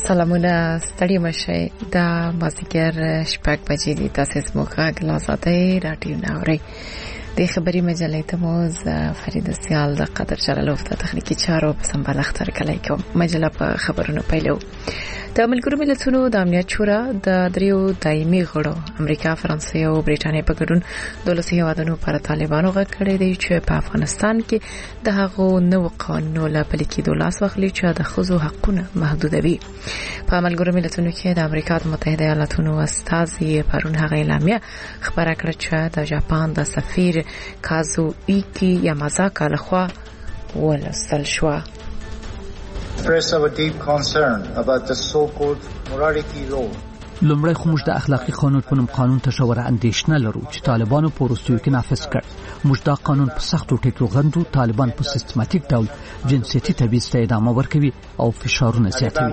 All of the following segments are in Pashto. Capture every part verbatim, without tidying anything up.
سلامونه ستړي مشه دا مازیګر شپږ بجې دي تاسو زموږ غږ لا ساتي رادیو ناوري د خبري مجلې ته موز فرید سیال د قدر جلالوف د تخنیکی چارو په سمبال اختر کلی کوم مجله په خبرونو پیلو د ملګرو ملتونو د امنیت شورا د دریو دایمي غړو امریکا فرانسې او برېټانیا په ګډون دولسي هیوادونو پر طالبانو غږ کړی دی چې په افغانستان کې د هغو نو قانونو له پلي کېدو لاس واخلي چې د ښځو حقونه محدودوي په ملګرو ملتونو کې د امریکا متحده ایالاتونو استازي پرون هغه اعلامیه خبره کړه چې د جاپان د سفیر کازو ایکی یامازاکا لخوا ولستل شو. express our deep concern about the so-called morality law. لومړی خو موږ د اخلاقی قانون په نوم قانون ته شوره اندیشنه لرو چې طالبانو په وروستیو کې نافذ کړ. موږ دا قانون په سختو ټکو غندو. طالبان په سیستماتیک ډول جنسیتي تبعیض ته ادامه ورکوي او فشارونه زیاتوي.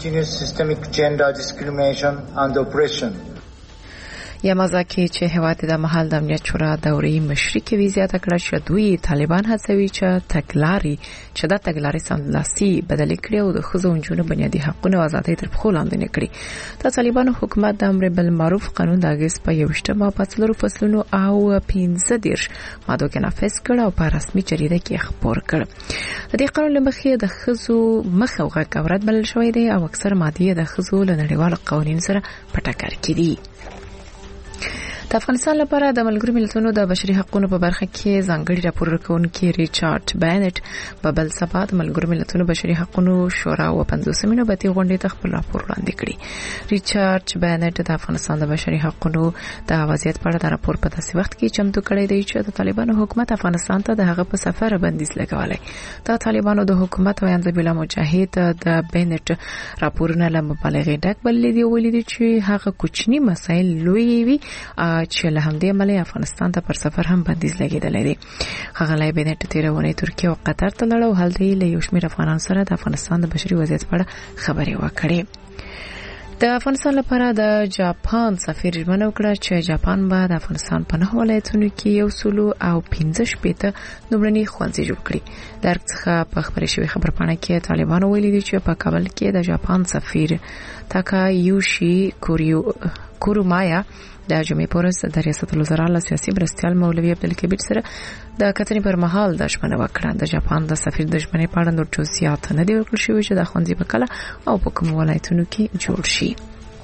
یامازاکی چې هیواد د محل د امنیت شورا دوري مشري کوي زیاته کړه چې دوی طالبان هڅوي چې تګلاري چې دا تګلاري سملاسي بدل کړي او د خزو انجونو بنیادي حقوقونه او آزادۍ تر پخو لاندې نه کړي. د طالبانو حکومت د امر بالمعروف قانون د اگست په یوشته ما په څلورو فصلونو او پنځه دیرش ماده کې نافذ کړ او په رسمي جریده کې خبر کړ. د دې قانون لمخې د خزو مخه وغږ اورات بلل شوې دي او اکثر ماده د خزو له نړیوالو قوانینو سره په ټکر کې دي. د افغانستان لپاره د ملګرو ملتونو د بشري حقوقو په برخه کې ځانګړي راپور ورکونکي ریچارډ بینټ په بل سبا د ملګرو ملتونو بشري حقوقو شورا او پنځوسمې نوبتي غونډې ته خپل راپور وړاندې کړی. ریچارډ بینټ د افغانستان د بشري حقوقو د وضعیت په اړه د راپور په داسې وخت کې چمتو کړی دی چې د طالبانو حکومت افغانستان ته د هغه په سفر بندیز لګولای. د طالبانو د حکومت ویاند بلا مجاهد د بینټ راپورونه له مبالغې ډک بللي دی ویلي چې هغه کوچني مسایل لوی وي چې له همدې عمله افغانستان ته پر سفر هم بندیز لګیدلی دی. هغه لای بینټ تیرونه ترکیه او قطر ته لاړ او هلته له یو شمېر افغانان سره د افغانستان د بشري وضعیت په اړه خبرې وکړې. د افغانستان لپاره د جاپان سفیر ژمنه وکړه چې جاپان به د افغانستان په نهه ولایتونو کې یو سلو او پنځه شپېته لومړني ښوونځي جوړ کړي. د هر څه په خبرې شوې خبرپاڼه کې طالبانو ویلي دي چې په کابل کې د جاپان سفیر تاکایوشي کوریو کورومایا د جمعې پورس د ریاست الوزرا له سیاسي مرستیال مولوي عبدالکبیر سره د کتنې پر مهال د ژمنه وکړه. د جاپان د سفیر د ژمنې په اړه نور جزئیات نه دی ورکړل شوی چې د ښوونځي په کله او په کوم ولایتونو کې جوړ شي.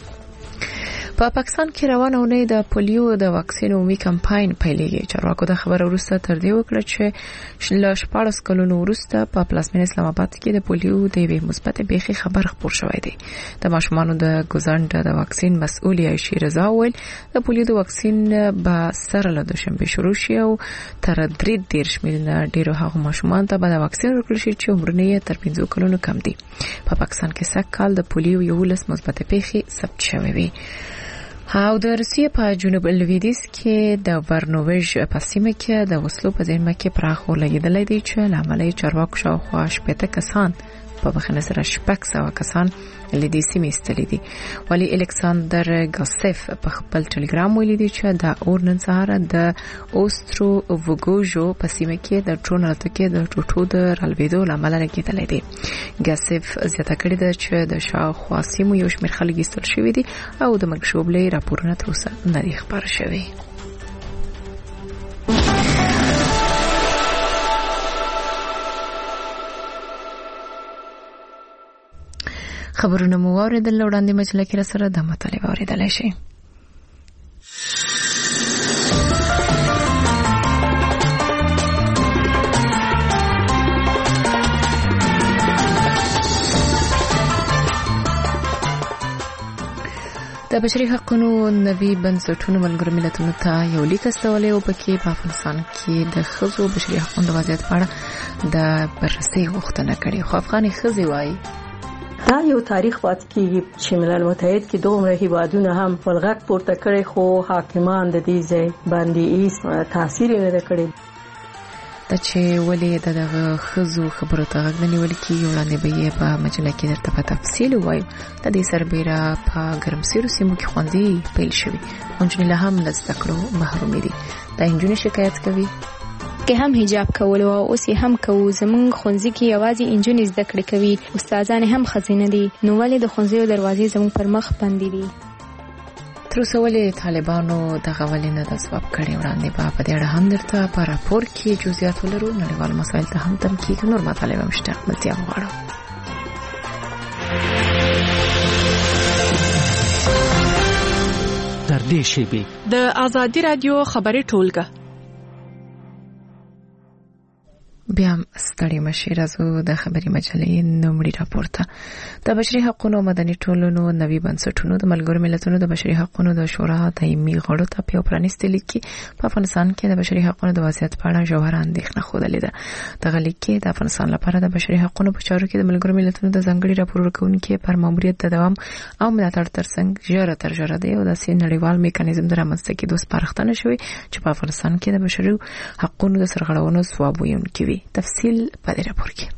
په پاکستان کې روانه ونې د پولیو د واکسین عمومي کمپاین پیلېږي. چارواکو د خبر وروسته تر دې وکړه چې له شپاړس کلونو وروسته په پلازمینه اسلام آباد کې د پولیو د یوې مثبت بیخي خبر خپور شوی دی. د ماشومانو د ګوزند د واکسین مسؤل عایشې رضا ویل د پولیو د واکسین به سره له دوشنبه شروع شي او تر درې دیرش میلیونه ډیرو هغو ماشومان ته به د واکسین ورکړل شي چې عمرونه یې تر پنځو کلونو کم دي. په پاکستان کې سږ کال د پولیو یولس مثبت بیخي ثبت شوی وي. او د روسیې په جنوب لویدیځ کې د ورنووژ په سیمه کې د وسلو په ځینمه کې پراخ ولګېدلې دي چې لامل یې چارواکو شاوخوا شپېته کسان په بخښنه سره شپږ سوه کسان له دې سیمې ایستلي دي. ولی الکساندر ګاسف په خپل ټلګرام ویلي دي چې د اور نن سهار د اوسترو وګوژو په سیمه کې د ډرون الوتکې د ټوټو د رالوېدو لامل لګېدلی دی. ګاسف زیاته کړې ده چې د شاوخوا سیمو یو شمېر خلک ایستل شوي دي او د مرګ ژوبلې راپورونه تر اوسه نه دي خپاره شوي. خبرونه مو واوریدل وړاندې مجله کې سره د مطالعه اوریدلای شي. د بشري حقوقو نوي بنسټونو ملګرو ملتونو ته یو لیک استولی او پکې په افغانستان کې د ښځو بشري حقوقو د وضعیت په اړه د بررسي غوښتنه کړې. خو افغاني ښځې وایي دا یو تاریخ پات کیږي چې ملل متحد کې دومره هیوادونه هم ولغت پورته کړي خو حاکمان د دې ځای باندې هیڅ تاثیر نه کړی. د چې ولې دغه خزو خبرو ته غږ نه نیول کیږي وړاندې به یې په مجله کې درته په تفصیل وایو. د دې سربېره په ګرمسیرو سیمو کې ښوونځي پیل شوي، نجونې لا هم له زده کړو محرومې دي. دا نجونې شکایت کوي کې هم حجاب کول او اوس یې هم کوو. زمونږ ښوونځي کې یوازې انجونې زده کړې کوي، استادان هم ښځینه دي، نو ولې د ښوونځیو دروازې زموږ پر مخ بندې دي؟ تر اوسه ولې طالبانو دغه ولې نه د ځواب کړی؟ وړاندې به په دې اړه هم درته په راپور کې جزئیات ولرو. نړیوال مسایل ته هم تمکیږي، نور مطالب هم شته، ملتیا غواړو. در دې شیبې د آزادي رادیو خبري ټولګه بیا ستړي مشي راځو د خبري مجلې نومړي راپورته. د بشري حقوقو مدني ټولنو نوي بنسټونو د ملګرو ملتونو د بشري حقوقو د شورا دایمي غړو ته په پرانیستي لیک کې په افغانستان کې د بشري حقوقو د وضعیت په اړه ژوره اندېښنه خوده ده. د لیک کې د افغانستان لپاره د بشري حقوقو په چارو کې د ملګرو ملتونو د ځانګړي راپور ورکونکو پر ماموریت د دوام او ملاتړ ترڅنګ ژوره تر ژوره دی او د نړیوال میکانیزم د رامنځته کېدو سپارښتنه شوې چې په افغانستان کې د بشري حقوقو د سرغړونو ثواب ویونکي وي. تفصیل په دې راپور کې.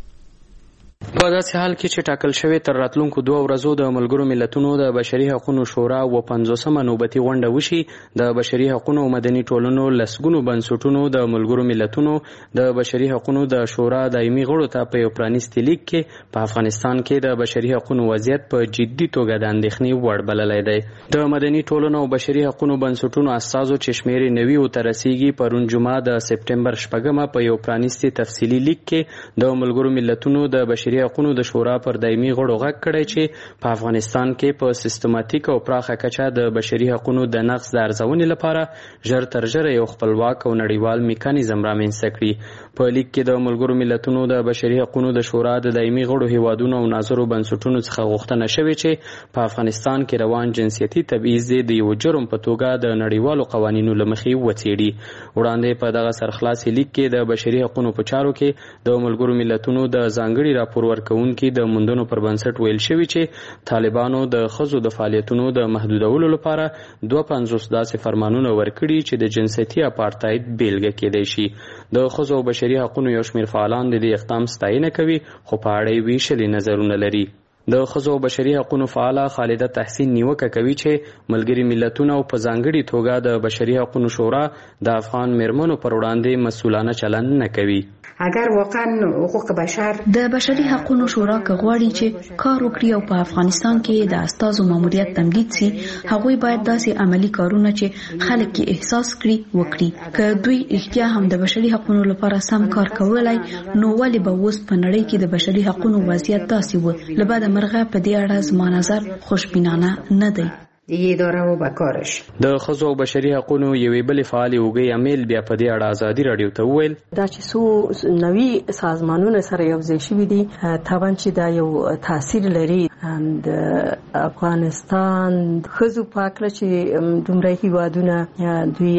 په داسې حال کې چې ټاکل شوی تر راتلونکو دوه ورځو د ملګرو ملتونو د بشري حقوقو شورا و پنځوسمه نوبتي غونډه وشي، د بشري حقوقو مدني ټولنو لسګونو بنسټونو د ملګرو ملتونو د بشري حقوقو د شورا دایمي غړو ته په یو پرانیستي لیک کې په افغانستان کې د بشري حقوقو وضعیت په جدي توګه د اندېښنې وړ بللی دی. د مدني ټولنو او بشري حقوقو بنسټونو استازو چې شمیرې نوي او ترسیږي پرون جمعه د سپټمبر شپږمه په یو پرانیستي تفصیلي لیک کې د ملګرو ملتونو د بشري حقوقو د شورا پر دایمي غړو غږ کړی چې په افغانستان کې په سیستماتیک او پراخه کچه د بشري حقوقو د نقض د ارزونې لپاره ژر تر ژره یو خپلواک او نړیوال میکانیزم رامنځته کړي. په لیک کې د ملګرو ملتونو د بشري حقوقو د شورا د دایمي غړو هیوادونو او ناظرو بنسټونو څخه غوښتنه شوې چې په افغانستان کې روان جنسیتي تبعیض د یو جرم په توګه د نړیوالو قوانینو له مخې وڅېړي. وړاندې په دغه سرخلاصي لیک کې د بشري حقوقو په چارو کې د ملګرو ملتونو د ځانګړي راپور ورکونکي د موندنو پر بنسټ ویل شوی چې طالبانو د ښځو د فعالیتونو د محدودولو لپاره دوه پنځوس داسې فرمانونه ورکړي چې د جنسیتي اپارټاید بیلګه کېدای شي. د ښځو او بشري حقوقو یو شمېر فعالان د دې اقدام ستاینه کوي، خو په اړه یې ویشلي نظرونه لري. د ښځو او بشري حقوقو فعاله خالده تحسین نیوکه کوي چې ملګري ملتونه او په ځانګړي توګه د بشري حقوقو شورا د افغان میرمنو پر وړاندې مسؤلانه چلند نه کوي. اگر واقعا حقوق بشر د بشري حقوقو شورا کغواړي چې کار وکړي او په افغانستان کې د استازو ماموریت تمدید سي، هغوی باید داسې عملی کارونه چې خلک یې احساس کړي وکړي. که دوی احتیا هم د بشري حقوقو لپاره سم کار کولای، نو ولې به اوس په نړۍ کې د بشري حقوقو وضعیت داسې و؟ لبعد مرغه په دې اړه زما نظر خوشبینانه نه دی. دیگه داره و بکارش د ښځو او بشري حقوقو یوې بلې فعالې اوږې امیل بیا په دې اړه ازادي راډیو ته وویل دا چې څو نوي سازمانونه سره یو ځای شوي دي، طبعا چې دا یو تاثیر لري د افغانستان ښځو په هکله چې دومره هیوادونه دوی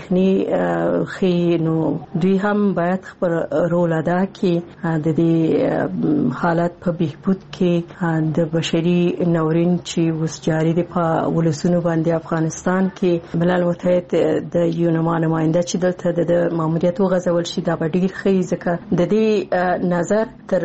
اندېښنې ښیي، نو دوی هم باید خپل رول ادا کړي د دې حالت په بهبود کې. د بشري ناورین چې اوس جاري دی په ولسونو باندې افغانستان کې، ملل متحد د یونما نماینده چې دلته د ماموریت وغځول شي دا به ډیر ښه، ځکه د دې نظر تر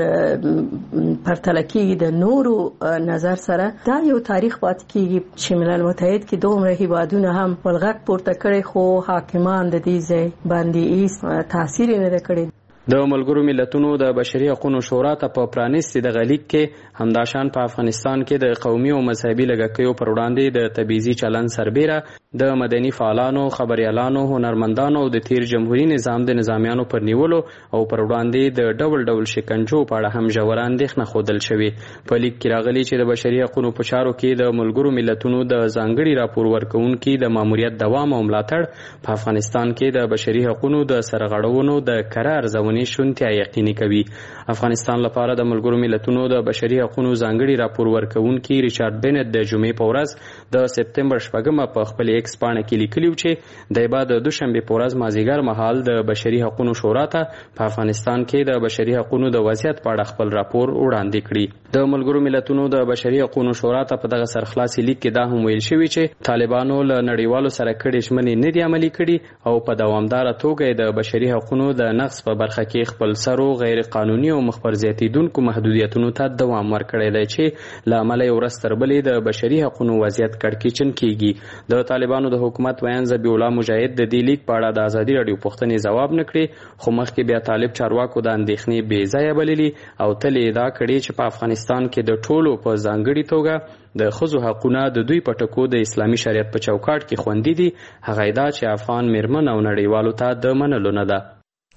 پرتله کېږي د نورو نظر سره. دا یو تاریخ پاتې کېږي چې ملل متحد کې دومره هیوادونه هم غږ پورته کړی، خو حاکمان د دې ځای باندې هیڅ تاثیر نه دی کړی. د ملګرو ملتونو د بشري حقوقو شورا ته په پرانیستي د غلیک کې همداشان په افغانستان کې د قومي او مذهبي لږکیو پر وړاندې د تبعیضي چلند سربیره د مدني فعالانو، خبريالانو، هنرمندانو او د تیر جمهوریت نظام د نظامیانو پر نیولو او پر وړاندې د ډول ډول شکنجو په اړه هم ژوره اندېښنه ښودل شوې. په لیک کې راغلي چې د بشري حقوقو په چارو کې د ملګرو ملتونو د ځانګړي راپور ورکونکي د ماموریت دوام او ملاتړ په افغانستان کې د بشري حقوقو د سرغړونو د کره ارزونې شونتیا یقیني کوي. افغانستان لپاره د ملګرو ملتونو د بشري حقوقو ځانګړي راپور ورکونکي ریچارډ بینټ د جمعې په ورځ د سپټمبر شپږمه په خپل ایکس پاڼه کې لیکلي چې د بعد د دوشنبه په ورځ مازیګر مهال د بشري حقوقو شورا ته په افغانستان کې د بشري حقوقو د وضعیت په اړه خپل راپور وړاندې کړی. د ملګرو ملتونو د بشري حقوقو شورا ته په دغه سرخلاصي لیک کې دا هم ویل شوی چې طالبانو له نړیوالو سره کړي ژمنې نه دي عملي کړي او په دوامداره توګه د بشري حقوقو د نقض په برخه کې خپل سرو غیر قانوني او مخبر زیاتیدونکو محدودیتونو ته دوام ورکړی دی چې له امله یې ورځ تر بلې د بشري حقوقو وضعیت کړکېچن کیږي. د طالبانو د حکومت ویان ذبیح الله مجاهد د دې لیک په اړه د ازادي راډیو پوښتنې ځواب نه کړي، خو مخکې بیا طالب چارواکو د اندېښنې بې ځایه بللي او تل یې ادعا کړې چې په افغانستان کې د ټولو په ځانګړې توګه د ښځو حقونه د دوی په ټکو د اسلامي شریعت په چوکاټ کې خوندي دي. هغه ادعا چې افغان میرمن او نړیوالو ته د منلو نه ده.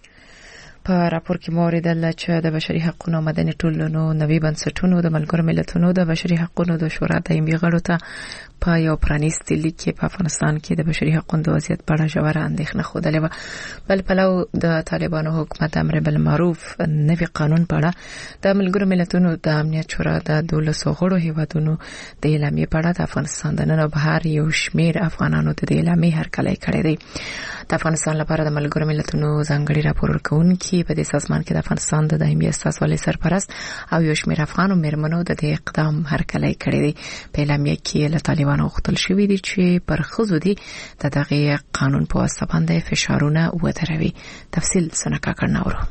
په راپور کې موریدل چې د بشري حقوقو مدني ټولنو نوي بنسټونو د ملګرو ملتونو د بشري حقوقو د شورا دایمي غړو ته په یو پرانیستي لیک کې په افغانستان کې د بشري حقوقو د وضعیت په اړه ژوره اندېښنه خوده و. بل پلو د طالبانو حکومت امر بالمعروف نوي قانون په اړه د ملګرو ملتونو د امنیت شورا د دولسو غړو هیوادونو د اعلامیې په اړه د افغانستان د نن او بهر یو شمیر افغانانو د اعلامیې هرکلی کړی دی. د افغانستان لپاره د ملګرو ملتونو ځانګړي راپور ورکوونکي په دې سازمان کې د افغانستان د دایمي استازولۍ سرپرست او یو شمیر افغانو میرمنو د دې اقدام هرکلی کړی دی. په اعلامیه کې له طالبانو غوښتل شوی دی چې پر ښځو دي د دغه قانون په واسطه باندې فشارونه ودروي. تفصیل سنکا کړناورو.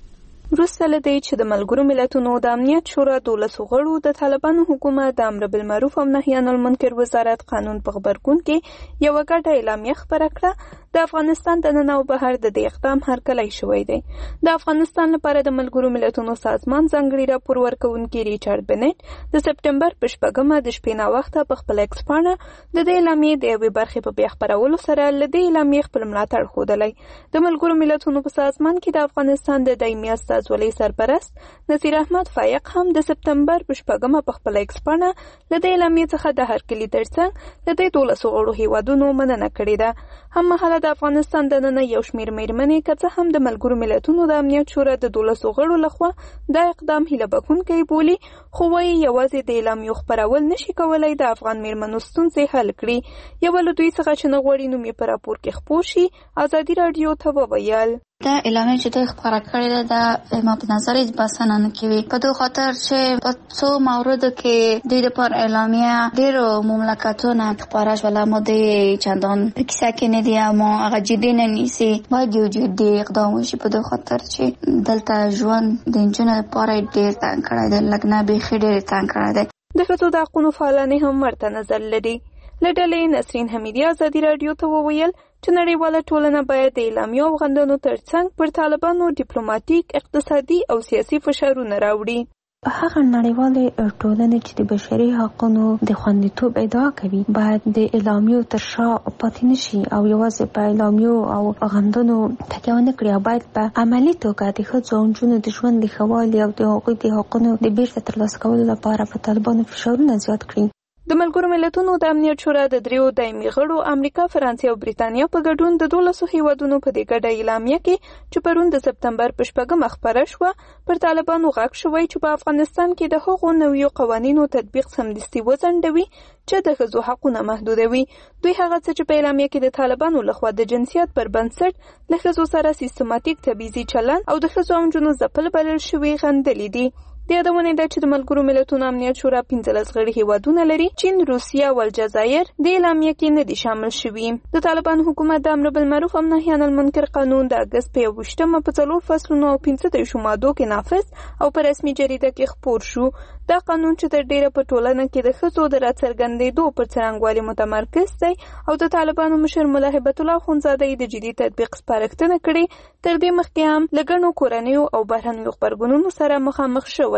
وروسته له دې چې د ملګرو ملتونو د امنیت شورا دولسو غړو د طالبانو حکومت د امر بالمعروف او نهي عن المنکر وزارت قانون په خبرګون کې یو ګډه اعلامیه خپره کړه، د افغانستان د نن او بهر د دې اقدام هرکلی شوی دی. د افغانستان لپاره د ملګرو ملتونو سازمان ځانګړي راپور ورکوونکي ریچارډ بنټ د سپټمبر په شپږمه د شپې ناوخته په خپل ایکس پاڼه د دې اعلامیې د یوې برخې په بیا خپرولو سره له دې اعلامیې خپل ملاتړ ښودلی. د ملګرو ملتونو په سازمان کې د افغانستان د دایمي استازولۍ سرپرست نصیر احمد فایق هم د سپټمبر په شپږمه په خپل ایکس پاڼه له دې اعلامیې څخه د هرکلي ترڅنګ له دې دولسو غړو هیوادونو مننه کړې ده. هممهاله د افغانستان د نن یو شمیر میرمنې که څه هم د ملګرو ملتونو د امنیت شورا د دولسو غړو لخوا دا اقدام هیله بښونکی بولي، خو وايي یوازې د اعلامیو خپرول نشي کولای د افغان میرمنو ستونزې حل کړي. یو له دوی څخه چې نه غواړي نوم یې په راپور کې خپور شي، ازادي راډیو ته وویل دا اعلامیه چې دوی خپاره کړې ده د ما په نظر هیڅ بسنه نه کوي، په دې خاطر چې په څو موردو کې دوی د پر اعلامیه ډېرو مملکتونه خپاره شول، اما دوی چندان په کیسه کې نه دي، اما هغه جدي نه نیسي. باید یو جدي اقدام وشي په دې خاطر چې دلته ژوند د نجونو لپاره ډېر تنګ کړی دی، لږ نه بیخي ډېر تنګ کړی دی. د ښځو د حقونو فعالانې هم ورته نظر لري. له ډلې نسرین حمیدي ازادي راډیو ته وویل چې نړیواله ټولنه باید د اعلامیو او غندنو ترڅنګ پر طالبانو ډیپلوماټیک، اقتصادي او سیاسي فشارونه راوړي. هغه نړیوالې ټولنې چې د بشري حقوقو د خوندیتوب ادعا کوي باید د اعلامیو تر شا پاتې نشي او یوازې په اعلامیو او غندنو تکیه ونه کړي، باید په عملي توګه د ښځو او نجونو د ژوند د ښه والي او د هغوی د حقونو د بیرته ترلاسه کولو لپاره په طالبانو فشارونه زیات کړي. د ملګرو ملتونو د امنیت شورا د دریو دایمي غړو امریکا، فرانسې او بریتانیا په ګډون د دولسو هیوادونو په دې ګډه اعلامیه کې چې پرون د سپتمبر په شپږمه خپره شوه پر طالبانو غږ شوی چې په افغانستان کې د هغو نویو قوانینو تطبیق سمدستي وځنډوي چې د ښځو حقونه محدودوي. دوی هغه څه چې په اعلامیه کې د طالبانو لخوا د جنسیت پر بنسټ له ښځو سره سیستماتیک تبعیضي چلند او د ښځو او نجونو ځپل بلل شوي غندلي دي. د یادونه ده چې د ملګرو ملتونو امنیت شورا پنځلس غړي هیوادونه لري، چین، روسیه او الجزایر د اعلامیه کې نه دي شامل شوي. د طالبان حکومت د امر بالمعروف او نهي عن المنکر قانون د اګست په یوویشتمه په څلور فصلونو او پنځه دېرشو مادو کې نافذ او په رسمي جریده کې خپور شو. دا قانون چې تر ډیره په ټولنه کې د ښځو د راڅرګندېدو پر څرنګوالي متمرکز دی او د طالبانو مشر ملا هیبت الله اخندزاده د جدي تطبیق سپارښتنه کړې. تر دې مخکې هم له ګڼو کورنیو او بهرنیو غبرګونونو سره مخامخ شوی.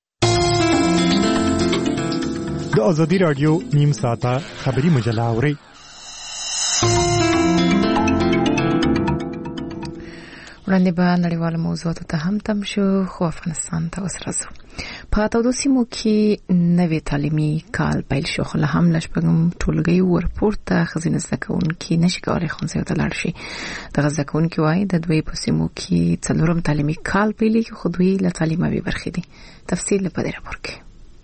د ازادي راډیو نیم ساعته خبری مجله اوري. وړاندې به نړیوال موضوعاتو ته هم تم شو، خو افغانستان ته اوس راځو. په تودو سیمو کې نوی تعلیمي کال پیل شو، خو له هم له شپږم ټولګي ورپورته ښځینه زده کوونکي نشي کولی ښوونځیو ته لاړ شي. دغه زده کوونکي وایي د دوی په سیمو کې څلورم تعلیمي کال پیلېږي، خو دوی له تعلیمه بې برخې دي. تفصیل په دې راپور کې.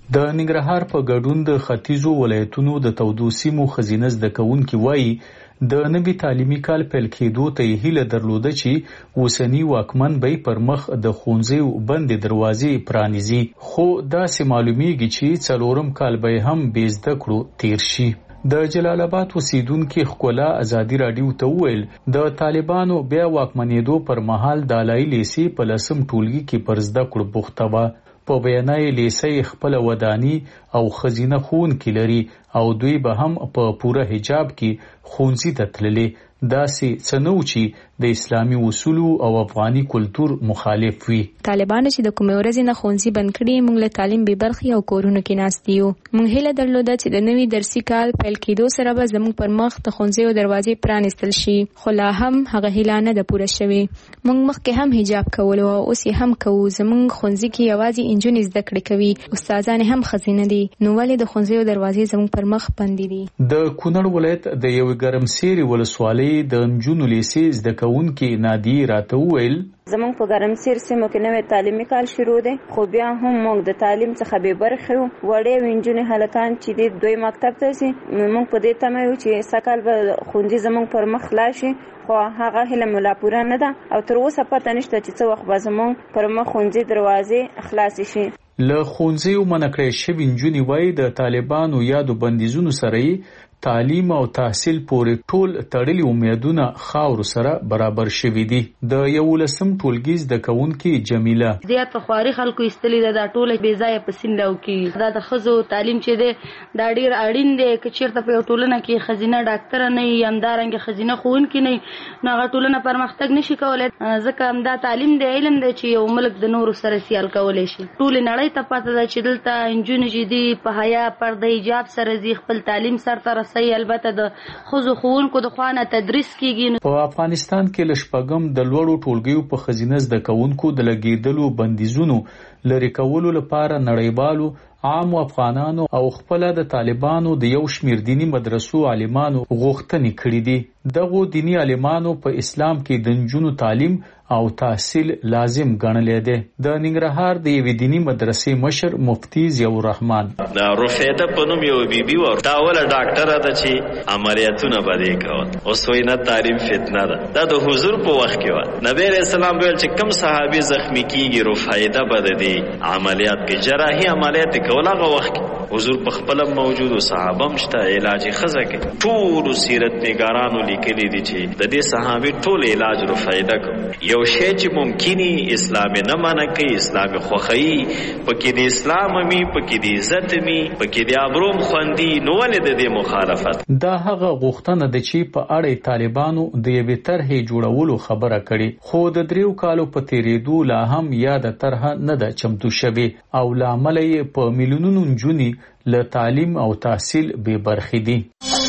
د ننګرهار په ګډون د ختیځو ولایتونو د تودو سیمو خزینه زده کوونکي وایي د نوي تعلیمي کال پیل کېدو ته هیله درلوده چې اوسنی واکمن به پر مخ د ښوونځیو بندې دروازې پرانیزي، خو داسې معلومیږي چې څلورم کال به هم بې زده کړو تیر شي. د جلال آباد اوسیدونکو ښکلا ازادي راډیو ته وویل د طالبانو بیا واکمنېدو پر مهال د علایي لیسې په لسم ټولګي کې پر زده کړو بوخته وه. په بیانیه لیسې خپل ودانی او خزینه ښوونکي لري او دوی به هم په پوره حجاب کې ښوونځي ته تللي. داسې څه نه و چې د اسلامي اصولو او افغاني کلتور مخالف وي. طالبان چې د کومې ورځې نه ښوونځي بند کړي موږ له تعلیم بې برخې او کورونو کې ناست یو. موږ هیله درلوده چې د نوي درسي کال پیل کېدو سره به زموږ پر مخ د ښوونځیو دروازې پرانیستل شي، خو لا هم هغه هیله نه ده پوره شوې. موږ مخکې هم حجاب کولو او اوس یې هم کوو. زموږ ښوونځي کې یوازې انجونې زده کړې کوي، استادان هم ښځینه دي، نو ولې د ښوونځیو دروازې زموږ پر مخ بندې دي؟ د کونړ ولایت د یوې ګرمسیرې ولسوالۍ د نجونو لیسې زده کوونکي نادي راته وویل زمونږ په ګرمسیر سیمو کې نوی تعلیمي کال شروع دی، خو بیا هم موږ د تعلیم څخه بې برخې یو. وړې نجونې هلکان چې دي دوی مکتب ته ځي، موږ په دې تمه یو چې سږکال به ښوونځي زمونږ پر مخ خلاص شي، خو هغه هیله مو لا پوره نه ده او تر اوسه پته نشته چې څه وخت به زمونږ پر مخ ښوونځي دروازې خلاصې شي. له ښوونځیو منع کړې شوي نجونې وایي د طالبانو یادو بندیزونو سره یې تعلیم او تحصیل پورې ټول تړلي امیدونه خاورو سره برابر شوي دي. د یولسم ټولګي زده کوونکي جمیله زیات په خواري خلکو ایستلي ده، دا ټوله بې ځایه په سیند راوکېږي. دا د ښځو تعلیم چې دی دا ډېر اړین دی. که چېرته په یو ټولنه کې ښځینه ډاکټره نه وي، همدارنګه ښځینه ښوونکي نه وي، نو هغه ټولنه پرمختګ نشي کولی. ځکه همدا تعلیم دی، علم دی چې یو ملک د نورو سره سیال کولی شي. ټولې نړۍ ته پته ده چې دلته نجونې چې دي په حیا پرده حجاب سره ځي، خپل تعلیم سرته رسوي. البته د ښځو ښوونکو د خوا نه تدریس کیږي. په افغانستان کې له شپږم د لوړو ټولګیو په ښځینه زده کوونکو د لګېدلو بندیزونو لرې کولو لپاره نړیوالو عامو افغانانو او خپل د طالبانو د یو شمیر دینی مدرسو عالمانو غوښتنې کړې دي. دغه دینی عالمانو په اسلام کې د نجونو تعلیم او تحصیل لازم ګڼلی دی. د ننګرهار د یوې دینی مدرسې مشر مفتی ضیاء الرحمن دا رفیده په نوم یو بیبي و، دا اوله ډاکټره ده چې عملیاتونه به دې کول. اوس وایي نه تعلیم فتنه ده. دا د حضور په وخت کې وه. نبی علیه السلام ویل چې کوم صحابي زخمی کېږي رفیده به د دې عملیات کې جراحي عملیات کول. هغه وخت حضور په خپل موجود او صحابه مشته علاج خزه کې ټول سیرت نگارانو لیکلي دي چې د دې صحابي ټول علاج رو فائدہ کو. یو شی چې ممکني اسلام نه مانه کوي، اسلام خوخی پکې د اسلام می پکې د عزت می پکې د ابروم خوندي، نو ولې د دې مخالفت؟ دا هغه غوښتنه ده چې په اړه طالبانو د یوې طرحې جوړولو خبره کړي، خو د دریو کالو په تیریدو لا هم یاده طرحه نه ده چمتو شوې او لامل یې په میلیونونو نجونې له تعلیم او تحصیل بې برخې دي.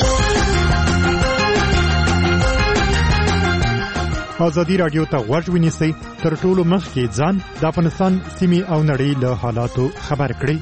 ازادي راډیو ته غوږ ونیسئ، تر ټولو مخکې ځان د افغانستان سیمې او نړۍ له حالاتو خبر کړئ.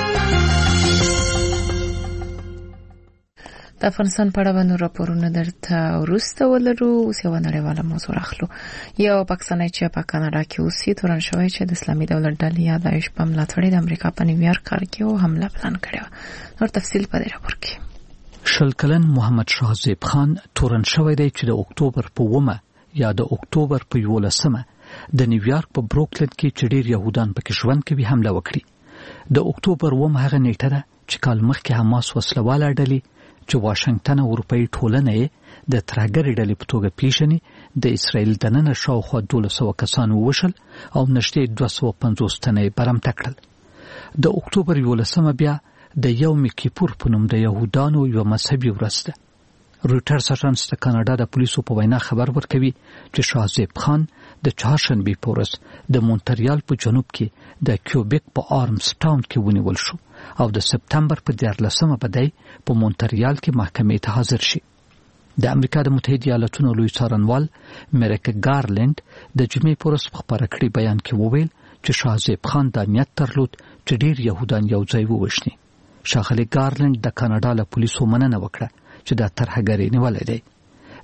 د افغانستان په اړه باندې راپورونه درته ورسته ولرو. اوس یو نړیواله موضوع راخلو. یو پاکستاني چې په کاناډا کې اوسي تورن شوی چې د اسلامي دولت ډلې یا داعش په ملاتړ د امریکا په نیویارک ښار کې حمله پلان کړې. نور تفصیل په دې راپور کې. شل کلن محمد شاهزیب خان تورن شوی دی چې د اکتوبر په اوومه یا د اکتوبر په یولسمه د نیویارک په بروکلین کې چې ډېر یهودان پکې ژوند کوي حمله وکړي. د اکتوبر اوومه هغه نیټه ده چې کال مخکې حماس وسلواله ډلې چې واشنگټن او اروپایي ټولنه یې د ترهګرې ډلې په توګه پیژني د اسرائیل دننه شاوخوا دولس سوه کسان ووژل او نږدې دوه سوه پنځوس تنه یې برمته کړل. د اکتوبر یولسمه بیا د یوم کیپور په نوم د یهودانو یو مذهبي ورځ ده. رویټرز اژانس د کاناډا د پولیسو په وینا خبر ورکوي چې شاهزیب خان د چهارشنبې په ورځ د مونټریال په جنوب کې د کیوبیک په آرمز ټاون کې ونیول شو او د سپتمبر په دیارلسمه به دی په مونټریال کې محکمې ته حاضر شي. د امریکا د متحده ایالاتونو لوی څارنوال میریک ګارلند د جمعې په ورځ په خپاره کړي بیان کې وویل چې شاهزیب خان د نیت درلود چې ډېر یهودان یو ځای ووژني. ښاغلی ګارلند د کاناډا له پولیسو مننه وکړه چې دا ترهګري نیولې دی.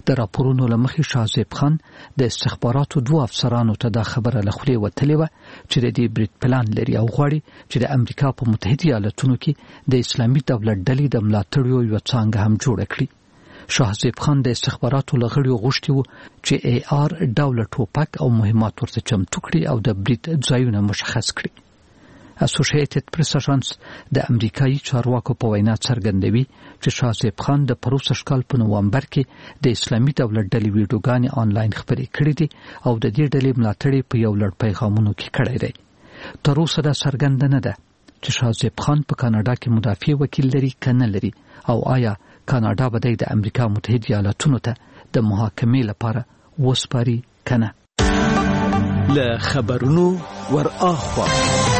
د راپورونو لمخې شاه خان د استخباراتو دوه افسرانو ته دا خبره لخلې وتلې و چې د دې بریټ پلان لري او غواړي چې د امریکا په متحده ایالاتونو کې د اسلامي دولت ډلې د ملاتړیو یو څنګه هم جوړ کړي. شاه خان د استخباراتو لغړیو غوښتي وو چې ای آر ډول ټوپک او مهمات ورته چمتو کړي او د بریټ ځایونه مشخص کړي. اسوسییټډ پریس اژانس د امریکایي چارواکو په وینا څرګندوي چې شاه خان د پروسه کال په نوومبر کې د اسلامي دولت ډلې ویډیوګانې آنلاین خبرې کړې دي او د دې ډلې ملاتړ په یو لړ پیغامونو کې کړی دی. تر اوسه دا څرګند نه ده چې شاه خان په کاناډا کې مدافع وکیل لري کنه لري او آیا کاناډا به د امریکا متحده ایالاتونو ته د محاکمې لپاره وسپاري کنه. له خبرونو ور اخوا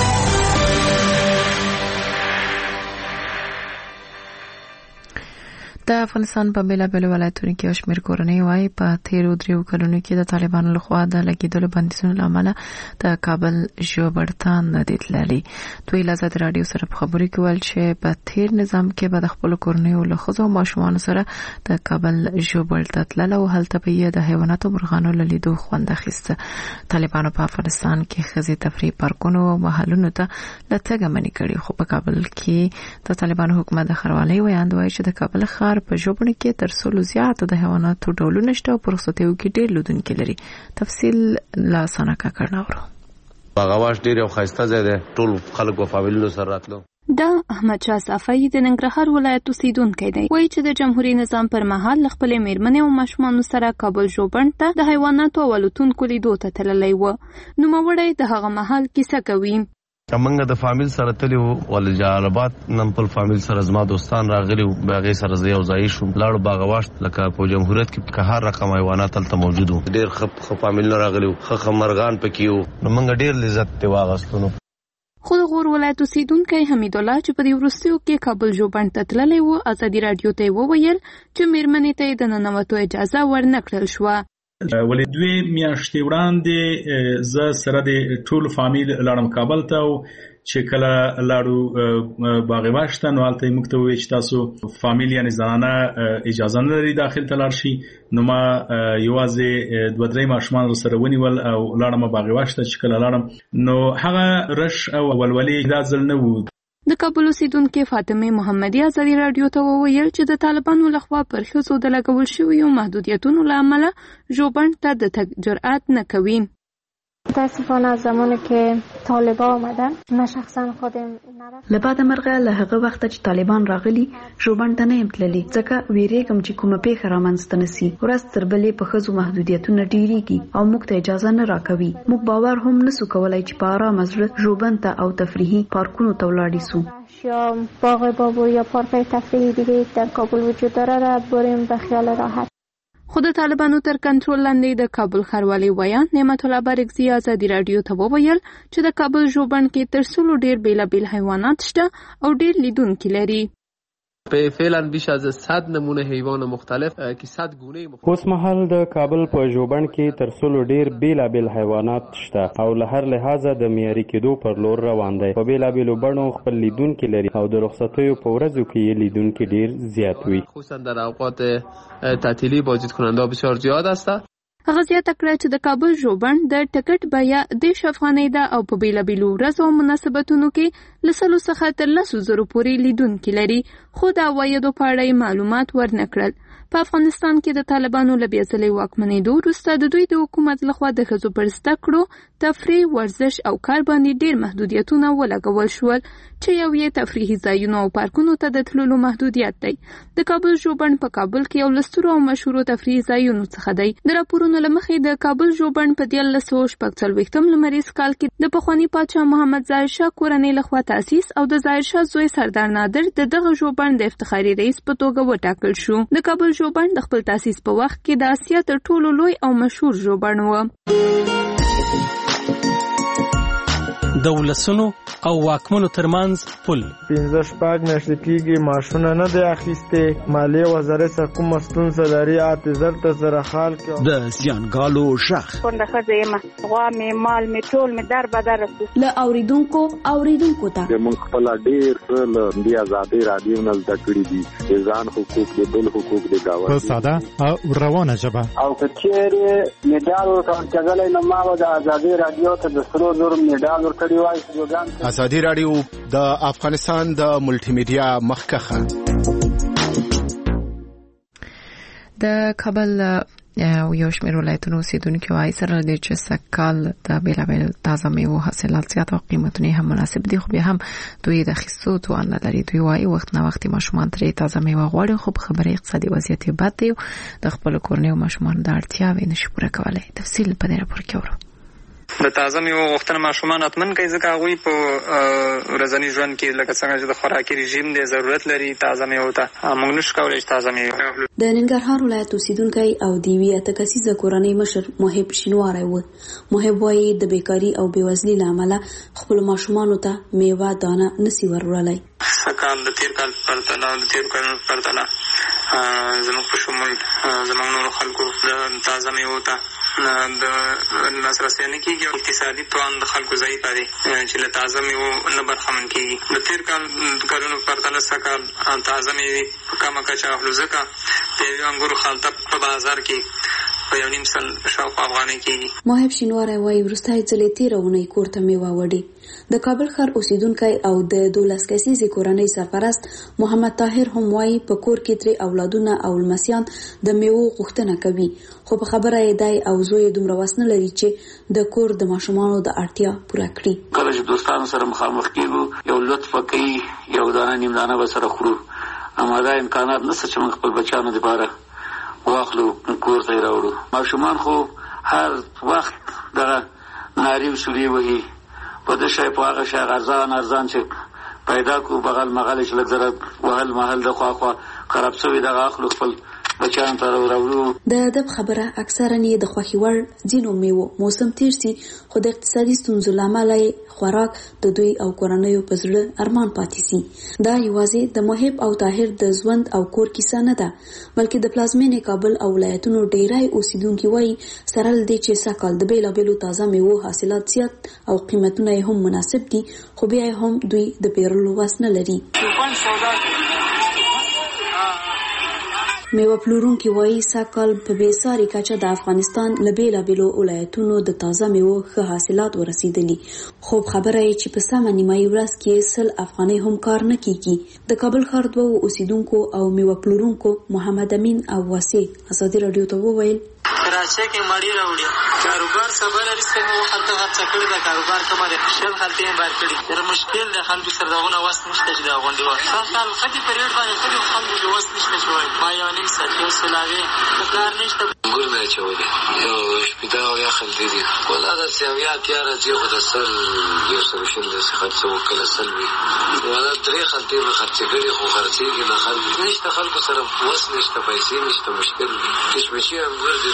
د افغانستان په بیلابیلو ولایتونو کې شمیر کورنۍ وايي په تیرو دریو کلونو کې د طالبانو لخوا د لګیدلو بندیزونو لامل د کابل ژوبړتان نه دي تللي. دوی له آزاد رادیو سره په خبرو کې ویل چې په تیر نظام کې به د خپل کورنیو له ښځو او ماشومانو سره د کابل ژوبړ ته تلل او هلته به یې د حیواناتو مرغانو له لیدو خوند اخیسته. طالبانو په افغانستان کې ښځې تفریح پارکونو او محلونو ته له تګه منع کړي، خو په کابل کې د طالبانو حکومت د خروالۍ ویاند وایي چې د کابل ښار په ژوبڼ کې تر څو زیات د حیواناتو ډولونه شته او په رخصتیو کې ډېر لیدونکي لري. تفصیل لا سنا کا کړناورو. باغواش ډېر یو ښایسته ځای دی، ټول خلک په فامیلونو سره راتلو. دا احمد شاه صافی د ننګرهار ولایت اوسیدونکی دی. وایي چې د جمهوریت نظام پر مهال خپلې میرمنې او ماشومانو سره کابل ژوبڼ ته د حیواناتو او الوتونکو لیدو ته تللی و. نوموړی د هغه مهال کیسه کوي. امنګ د فامیل سره تلو ول جالبات نن په فامیل سره زما دوستان راغلي باغې سره زه یو ځای شوم لاړو باغواش لکه په جمهوریت کې که هر رقم حیوانات تلته موجود وو. ډېر خپ فامیل راغلي خخ مرغان پکې وو. نو موږ ډېر لذت ته واغستو. خو د غور ولایت اوسیدونکی حمید الله چې په دې وروستیو کې کابل ژوبڼ ته تللی و ازادي رادیو ته وویل چې میرمنې ته د ننوتو اجازه ورنکړل شوه. ولې دوی میاشتې وړاندې زه سره د ټول فامیل لاړم کابل ته او چې کله لاړو باغواش ته نو هلته موږ ته وویل چې تاسو فامیل یعنې زنانه اجازه نه لري داخل ته لاړ شي. نو ما یوازې دوه درې ماشومان سره ونیول او لاړم باغواش ته. چې کله لاړم نو هغه رش او ولولې دا ځل نه وو. د کابل اوسیدونکو فاطمه محمدي ازادي رادیو ته وویل چې د طالبانو لخوا پر ښځو د لګول شویو محدودیتونو له امله ژوبڼ ته د تګ جرأت نه کوي. متاسفانه زمانی که طالبان آمدن من شخصا خودم نرفت. لبعد مرغه له هغه وخت چې طالبان راغلي ژوبڼ ته نه یم تللی ځکه ویریږم چې کومه پیښه رامنځته نشي. ورځ تر بلې په ښځو محدودیتونه ډیریږي او موږ ته اجازه نه راکوي. موږ باور هم نسو کولای چې په آرام زړه ژوبڼ ته او تفریحي پارکونو ته ولاړ شو. یا باغ بابو یا پارک تفریحی دیگه در کابل وجود داره را بریم به خیال راحت. خود طالبانو تر کنټرول لاندې د کابل ښاروالۍ ویان نعمت الله بارکزي ازادي رادیو ته وویل چې د کابل ژوبڼ کې تر څو ډیر بیلابیل حیوانات شته او ډیر لیدونکي لري. په فعلا بیش از صد نمونه حیوان مختلف که صد گونه مختلف. اوس مهال د کابل په ژوبڼ کې تر څو ډیر بیلابیل حیوانات شته او له هر لحاظه د معیاري کېدو پر لور روان دی. په بیلابیلو بڼو خپل لیدونکي لري او د رخصتیو په ورځو کې یې لیدونکي ډیر زیات وي. خصوصا در اوقات تعطیلی بازدید کننده بسیار زیاد است. هغه زیاته کړه چې د کابل ژوبڼ د ټکټ بیه دیش افغانۍ ده او په بیلابیلو ورځو او مناسبتونو کې له سلو څخه تر لسو زرو پورې لیدونکي لري. خو د عوایدو په اړه معلومات ورنکړل. په افغانستان کې د طالبانو له بیا ځلې واکمنېدو وروسته د دوی د حکومت لخوا د ښځو پر زده کړو، تفریح، ورزش او کار باندې ډېر محدودیتونه ولګول شول چې یو یې تفریحي ځایونو او پارکونو ته د تللو محدودیت دی. د کابل ژوبڼ په کابل کې یو له سترو او مشهورو تفریحي ځایونو څخه دی. د راپورونو له مخې د کابل ژوبڼ په دیارلس سوه شپږ څلوېښتم لمریز کال کې د پخواني پاچا محمد ظاهر شاه کورنۍ لخوا تاسیس او د ظاهر شاه زوی سردار نادر د دغه ژوبڼ د افتخاري رئیس په توګه وټاکل شو. د کابل ژوبڼ د خپل تاسیس په وخت کې د اسیا تر ټولو لوی او مشهور ژوبڼ و. د ولسونو او واکمنو ترمنځ پل. پنځه شپږ میاشتې کېږي معاشونه نه دی اخیستې. مالیې وزارت څخه کومه ستونزه لري اته زر ته زره خال کې. د زیانګالو غږ کونډه ښځه یم، غوا مې مال مې ټول مې در بدر رسي. له اوریدونکو اوریدونکو ته موږ خپل ډېر څه له دې ازادۍ رادیو نه زده کړي دي. د ځان حقوق د بل حقوق د گاونډي په ساده او روانه ژبه. او که چیرې میډال ورکول کېدلی نو ما به د ازادۍ رادیو ته د سرو زرو میډال ورکړی وای. ازادي رادیو د افغانستان د ملټي میډیا مخکخه. د کابل او یو شمېر ولایتونو اوسیدونکو وايي سره د چې سکال د بیلابل تازه میوو حاصلات زیات او قیمتونه هم مناسب دي، خو بیا هم دوی د خصوصو توان نه لري. دوی وايي وخت نه وخت ماشومان ترې تازه میوه غواړي، خو په خبره اقتصادي وضعیت بد دی، د خپل کورنۍ او ماشومان د اړتیاوې نشي پوره کولای. تفصیل په دې راپور کې اورو. د تازه میوو غوښتنه ماشومان اتمن کوي، ځکه هغوی په ورځني ژوند کې لکه څنګه چې د خوراکي رژیم دی ضرورت لري تازه میوو ته. موږ نشو کولی چې تازه میوه. د ننګرهار ولایت اوسیدونکی او د یوې اته کسیزه کورنۍ مشر محب شینواری و. محب وایي د بیکاري او بېوزلۍ له امله خپلو ماشومانو ته میوه دانه نسي وروړلی. سږکال د تېر کال په پرتله او د تېرو کلونو په پرتله زموږ په شمول زموږ نورو خلکو د تازه میوو ته د لاسرسی نه کېږي او اقتصادي توان د خلکو ضعیفه دی چې له تازه میوو نه برخمن کېږي. د تېر کال کلونو په پرتله سږکال تازه میوې په کمه کچه اخلو، ځکه د یوې انګورو خالته په بازار کې په یو نیم سل شاوخوا افغانۍ کېږي. محب شینواری وایي وروسته یې ځلې تېره اونۍ کور ته میوه وړې. د کابل ښار اوسیدونکی او د دولس کسیزې کورنۍ سرپرست محمد طاهر هم وایي په کور کې ترې اولادونه او لمسیان د میوو غوښتنه کوي، خو په خبره یې دی او زوی یې دومره وس نه لري چې د کور د ماشومانو د اړتیا پوره کړي. کله چې دوستانو سره مخامخ کېږو یو لطف کوي، یو دانه نیم دانه به سره خورو، اما دا امکانات نشته چې موږ خپل بچیانو دپاره واخلو کور ته یې راوړو. ماشومان خو هر وخت دغه نارې وسورې وهي په ده شی په هغه شی ارزان ارزان چې پیدا کړو بغل مغل چې لږ زره وهل محل د خوا خوا خراب شوي دغه اخلو خپل بچیانو ته راوړو. د ادب خبره اکثرا یې د خوښې وړ ځینو میوو موسم تېر سي، خو د اقتصادي ستونزو له امله یې خوراک د دوی او کورنیو په زړه ارمان پاتې سي. دا یوازې د محب او طاهر د ژوند او کور کیسه نه ده، بلکې د پلازمینې کابل او ولایتونو ډیری اوسیدونکي وایي سره له دې چې سږکال د بېلابېلو تازه میوو حاصلات زیات او قیمتونه یې هم مناسب دي، خو بیا هم دوی د پیرلو وس نه لري. میوه پلورونکي وایي سږکال په بېساري کچه د افغانستان له بېلابېلو ولایتونو د تازه میوو ښه حاصلات ورسېدلي، خو خبره یې چې په سمه نیمایي ورځ کې سل افغانۍ هم کار نه کېږي. د کابل ښار دوو اوسیدونکو او میوه پلورونکو محمد امین او واسع ازادي راډیو ته وویل کراچۍ کې مړی راوړي کاروبار سبا لري سمو خلک خرڅ کړي دا کاروبار کومه د خپل خلک یې بار کړي تر مشکل د خلکو سره دغه واسط نشته چې دا غونډي وای سال خدي پریډ باندې خدي خلکو د واسط نشته شوی ما یو نیم ساعت یو سلاوي کار نشته ګور نه چولې یو شپدا یا خلک دي ولا د سیاویات یا راځي خو د سر یو سره شل د خرڅ وکړه سلوي ولا درې خلک به خرڅ کړي خو خرڅيږي نه خلک نشته خلکو سره واسط نشته پیسې نشته مشکل دي کشمشي انګور دي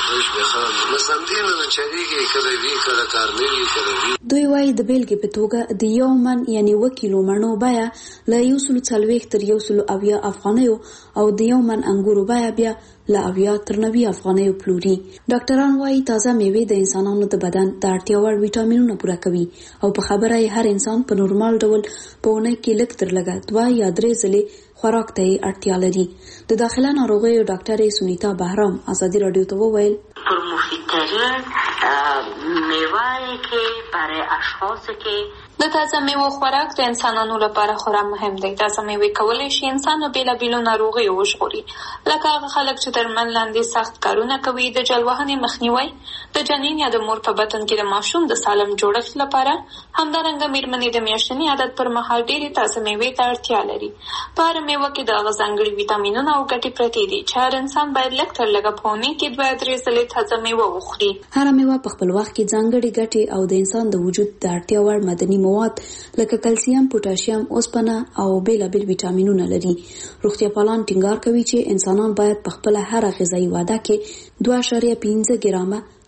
دوی وایي د بیلګې په توګه د یو من یعنی و کیلو مڼو بیه له یو سلو څلوېښت تر یو سلو اویا افغانیو او د یو من انګورو بیه بیا له اویا تر نوي افغانیو پلوري. ډاکټران وایي تازه میوې د انسانانو د بدن د اړتیا وړ ویټامینونه پوره کوي او په خبره یې هر انسان په نورمال ډول په اونۍ کې لږ تر لږه دوه یا درې ځلې خوراک ته اړتیا لري. د داخله ناروغیو ډاکټر سونیتا بهرام ازادي راډیو ته وویل پر مفیدترین میوه کې برای اشخاص که د تازه میوو خوراک د انسانانو لپاره خورا مهم دی. تازه میوې کولی شي انسان له بېلابېلو ناروغیو وژغوري، لکه هغه خلک چې درمل لاندې سخت کارونه کوي، د جلوهنې مخنیوی، د جنین یا د مور په بطن کې د ماشوم د سالم جوړښت لپاره، همدارنګه میرمنې د میاشتني عادت پر مهال ډېرې تازه میوې ته اړتیا لري. په هره میوه کې د هغه ځانګړي ویټامینونه او ګټې پرتې دي چې هر انسان باید لږ تر لږه په اونۍ کې دوه درې ځلې تازه میوه وخوري. هره میوه په خپل وخت کې ځانګړي ګټې او د انسان د وجود د اړتیا وړ مدني مواد لکه کلسیم، پوتاشیم، اوسپنه او بیلابیل ویټامینونه لري. روغتیا پالان ټینګار کوي چې انسانان باید په خپل هر غذایي وعده کې دوه اعشاریه پنځه ګرامه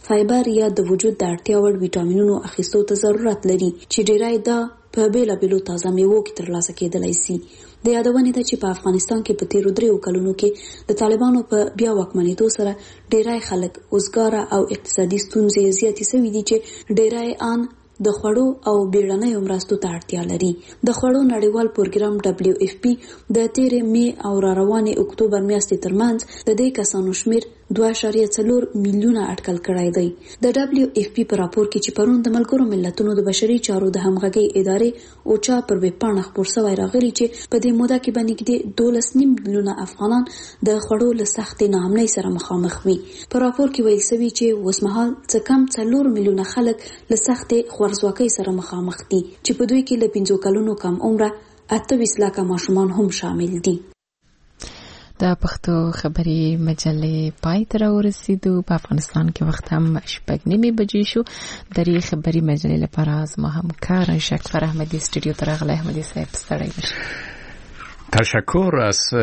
فایبر یا د وجود د اړتیا وړ ویټامینونو اخیستو ته ضرورت لري چې ډیری دا په بیلابیلو تازه میوو کې ترلاسه کېدلی سي. د یادونې ده چې په افغانستان کې په تیرو دریو کلونو کې د طالبانو په بیا واکمنېدو سره ډیری خلک اوزګاره او اقتصادي ستونزې زیاتې سوي دي چې ډیری ان د خوړو او بیړنیو مرستو ته اړتیا لري. د خوړو نړیوال پروګرام دبلیو اف پی د تیرې می او را روانې اکتوبر میاشتې ترمنځ د دې کسانو شمیر دوه اعشاریه څلور میلیونه اټکل کړی دی. د دبلیو اف پی په راپور کې چې پرون د ملګرو ملتونو د بشري چارو د همغږۍ ادارې اوچا پر ویب پاڼه خپور شوی راغلی چې په دې موده کې به نږدې دولس نیم میلیونه افغانان د خوړو له سختې ناامنۍ سره مخامخ وي. په راپور کې ویل شوي چې اوسمهال څه کم څلور میلیونه خلک له سختې ورزواکۍ سره مخامخ دي چې په دوی کې له پنځو کلونو کم عمره اته ویشت لکه ماشومان هم شامل دي. د پښتو خبري مجلې پای ته ورسېدو. په افغانستان کې وخت هم شپږ نیمې بجې شو. د دې خبري مجلې لپاره زما همکار شکفر احمدی استودیو ته راغلی. احمدی صاحب ستړی نشئ. تشکر از